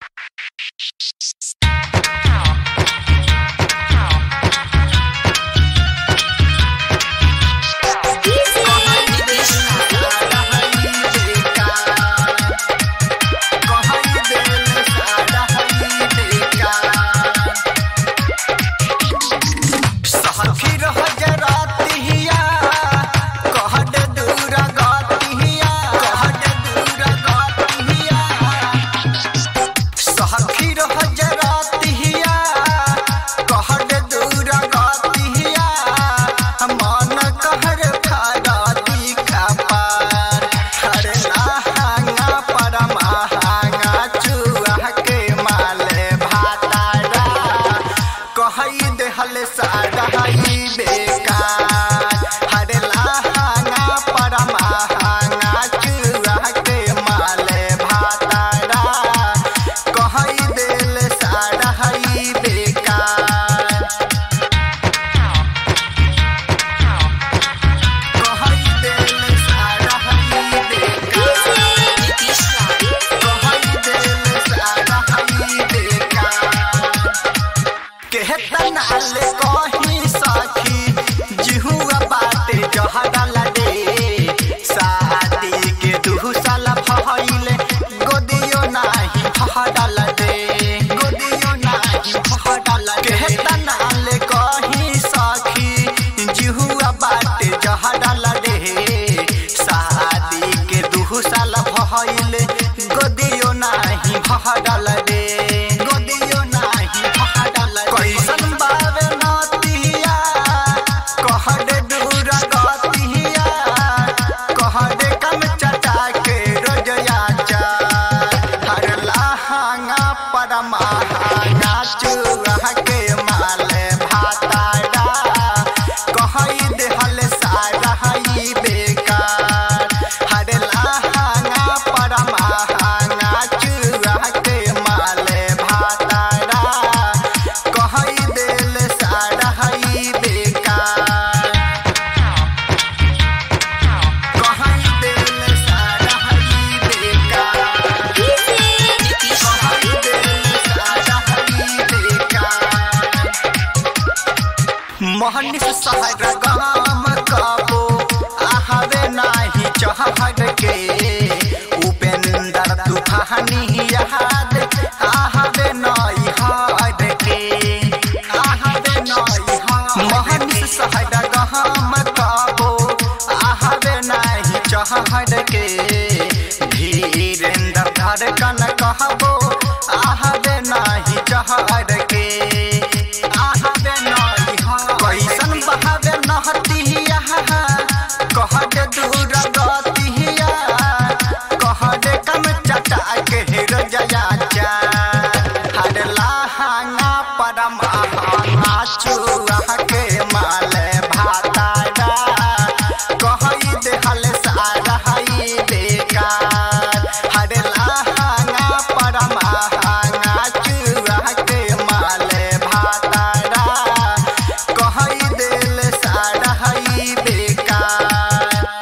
गोदियो नाही भहडल रे गोदियो नाही भहडल कैसन बावे नतिया कहडे दूर गतिया कहडे कम चटा के रोजया चा हर लहंगा परमाहांगा चूहा के माले भाताड़ा कहई देहल सारा हई बेकार हर लहंगा परमाहांगा चूहा के माले भाताड़ा कहई देल सारा हई बेकार कहई देल सारा हई बेकार कहई देल सारा हई बेकार मोहनिस सहर गाम कबो आहवे नाही चहर के उपेंद्र तूफानी याद आहवे नई हार के आहवे नई हार मोहनिस सहर गाम कबो आहवे नाही चहर के धीरेन्द्र धड़कन कहबो आहवे नाही चहर के आहवे नई हार कैसन बहावे नहतिया कहडे दूर गतिया कहडे कम चटा के रोजया चा हर लहंगा परमाहांगा चूहा के माल